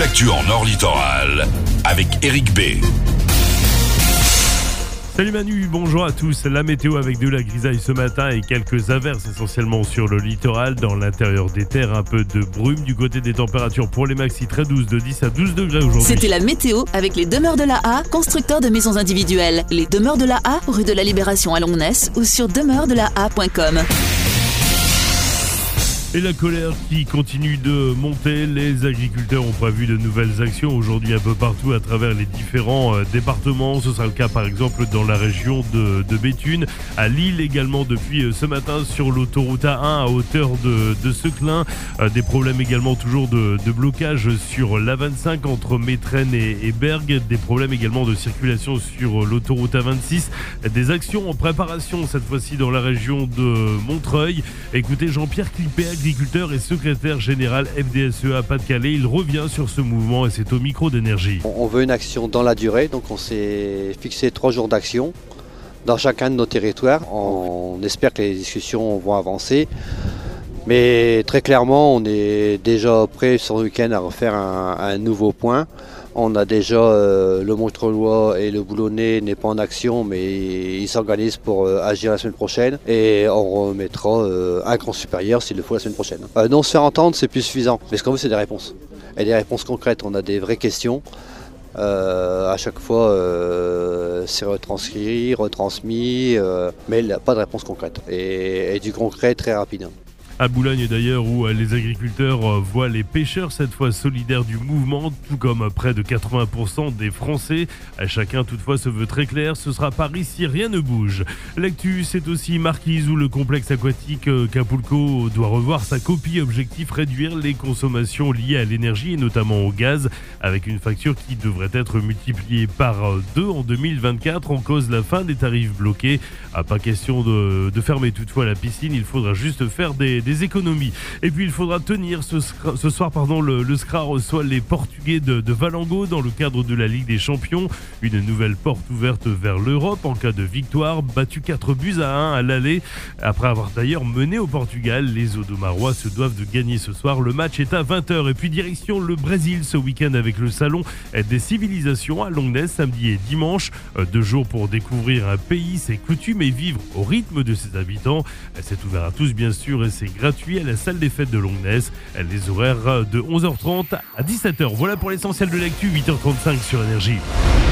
l'actu en Nord Littoral avec Eric B. Salut Manu, bonjour à tous. La météo avec de la grisaille ce matin et quelques averses essentiellement sur le littoral. Dans l'intérieur des terres, un peu de brume. Du côté des températures pour les maxi très douces, de 10 à 12 degrés aujourd'hui. C'était la météo avec les Demeures de la A, constructeurs de maisons individuelles. Les Demeures de la A, rue de la Libération à Longness ou sur demeuresdelaa.com. Et la colère qui continue de monter, les agriculteurs ont prévu de nouvelles actions aujourd'hui un peu partout à travers les différents départements. Ce sera le cas par exemple dans la région de Béthune, à Lille également depuis ce matin sur l'autoroute A1 à hauteur de Seclin. Des problèmes également toujours de blocage sur l'A25 entre Métrenne et Bergues. Des problèmes également de circulation sur l'autoroute A26. Des actions en préparation cette fois-ci dans la région de Montreuil. Écoutez Jean-Pierre Clippé, agriculteur et secrétaire général FDSEA Pas-de-Calais. Il revient sur ce mouvement et c'est au micro d'énergie. On veut une action dans la durée, donc on s'est fixé 3 jours d'action dans chacun de nos territoires. On espère que les discussions vont avancer. Mais très clairement, on est déjà prêt sur le week-end à refaire un nouveau point. On a déjà le Montreuillois et le Boulonnais n'est pas en action, mais ils s'organisent pour agir la semaine prochaine. Et on remettra un cran supérieur s'il le faut la semaine prochaine. Non, se faire entendre, c'est plus suffisant. Mais ce qu'on veut, c'est des réponses. Et des réponses concrètes. On a des vraies questions. À chaque fois, c'est retranscrit, retransmis, mais il n'y a pas de réponse concrète. Et du concret très rapide. À Boulogne d'ailleurs où les agriculteurs voient les pêcheurs cette fois solidaires du mouvement, tout comme près de 80% des Français. Chacun toutefois se veut très clair, ce sera Paris si rien ne bouge. L'actu c'est aussi Marquise où le complexe aquatique Capulco doit revoir sa copie, objectif réduire les consommations liées à l'énergie et notamment au gaz avec une facture qui devrait être multipliée par 2 en 2024 en cause la fin des tarifs bloqués. Pas question de fermer toutefois la piscine, il faudra juste faire des économies. Et puis il faudra tenir ce soir le SCRA reçoit les Portugais de Valango dans le cadre de la Ligue des Champions. Une nouvelle porte ouverte vers l'Europe en cas de victoire, battu 4-1 à l'aller. Après avoir d'ailleurs mené au Portugal, les Odomarois se doivent de gagner ce soir. Le match est à 20h. Et puis direction le Brésil ce week-end avec le Salon des Civilisations à Longness samedi et dimanche. 2 jours pour découvrir un pays, ses coutumes et vivre au rythme de ses habitants. C'est ouvert à tous bien sûr et c'est gratuit à la salle des fêtes de Longness. Les horaires de 11h30 à 17h. Voilà pour l'essentiel de l'actu, 8h35 sur Énergie.